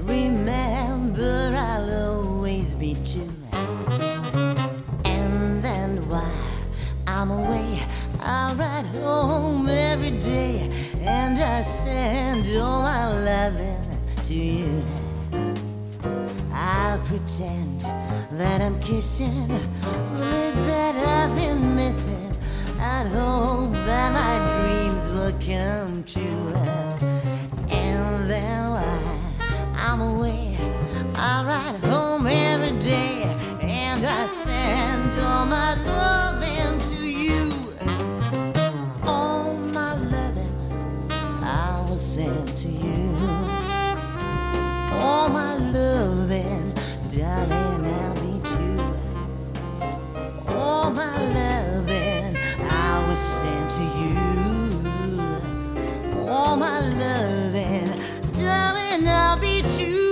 Remember, I'll always be true. And then while I'm away, I'll ride home every day, and I send all my loving to you. I'll pretend that I'm kissing the lips that I've been missing. I'd hope that my dreams will come true. And then while I'm away, I'll ride home every day, and I send all my loving to you. All my loving I will send to you. All my loving, darling, I'll be true. All my loving I will send to you. All my loving, darling, I'll be true.